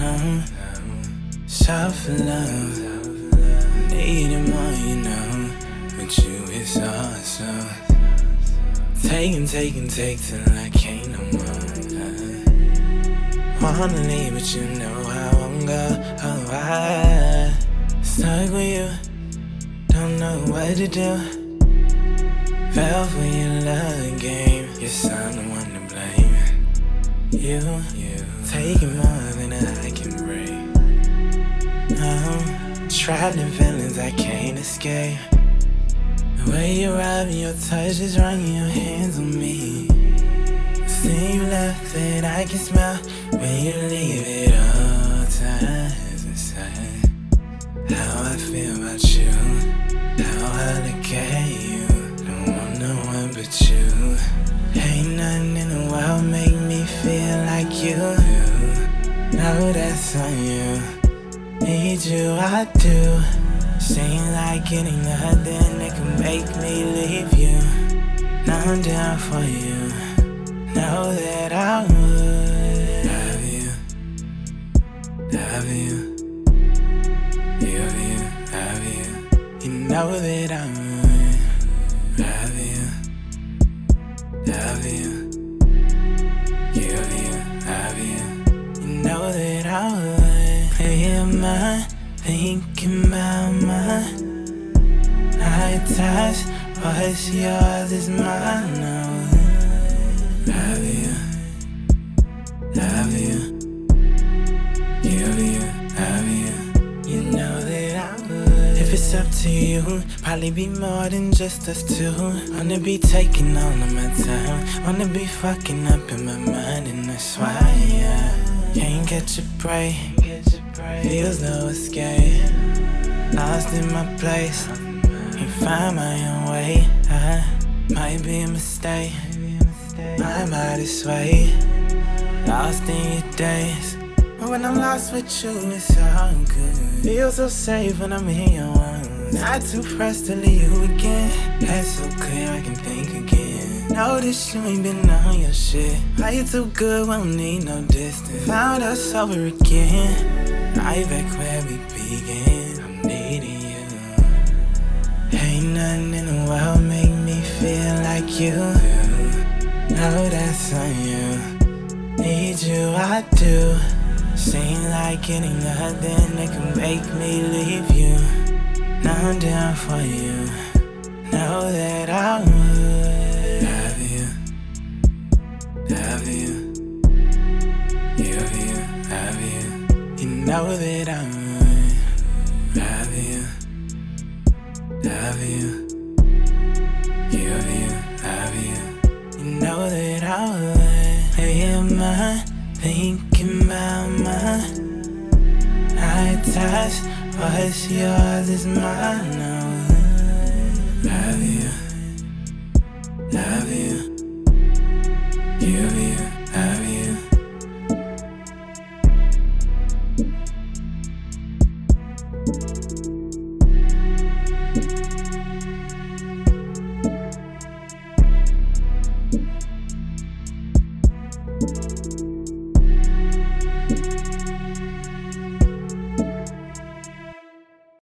Self love, needing more, you know. With you it's awesome. Take till I can't no more. Wanna leave, but you know I won't go. Oh, I stuck with you, don't know what to do. Fell for your love game, yes, I'm the one to blame. You taking more than I can break. Trapped in feelings I can't escape. The way you rub and your touch is running your hands on me. See you left it, I can smell when you leave it all times inside. How I feel about you, how I look at you. Don't want no one but you. Ain't nothing in the world make me feel like you. No, that's on you. Need you, I do. Seem like it ain't nothing that can make me leave you. Now I'm down for you. Know that I would have you, have you, have you. You know that I would have you, have you, have you. You know that I would pay your mind, thinking about mine. I touch what's yours is mine now. Have you, have you, have you. You know that I would. If it's up to you, probably be more than just us two. Wanna be taking all of my time, wanna be fucking up in my mind, and that's why I can't catch a break. Feels no escape. Lost in my place, can't find my own way. I might be a mistake. My body sway, lost in your days. But when I'm lost with you, it's all good. Feel so safe when I'm in your arms. Not too pressed to leave you again. That's so clear, I can think again. Notice you ain't been on your shit. Why you too good, won't need no distance. Found us over again, right back where we began. I'm needing you. Ain't nothing in the world make me feel like you. No, that's on you. Need you, I do. Seem like it ain't nothing that can make me leave you. Now I'm down for you. Know that I would have you, have you, have you. You know that I would have you, have you, have you. You know that I would pay your mind, thinking about mine. I touch what's yours is mine now. Have you, have you,